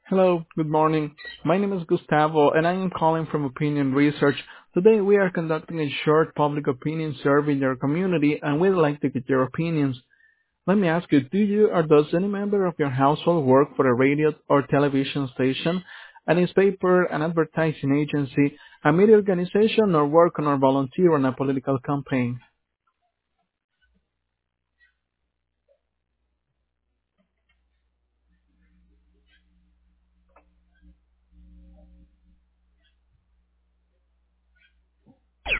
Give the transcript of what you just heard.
Hello, good morning. My name is Gustavo, and I am calling from Opinion Research. Today, we are conducting a short public opinion survey in your community, and we'd like to get your opinions. Let me ask you, do you or does any member of your household work for a radio or television station, a newspaper, an advertising agency, a media organization, or work on or volunteer on a political campaign?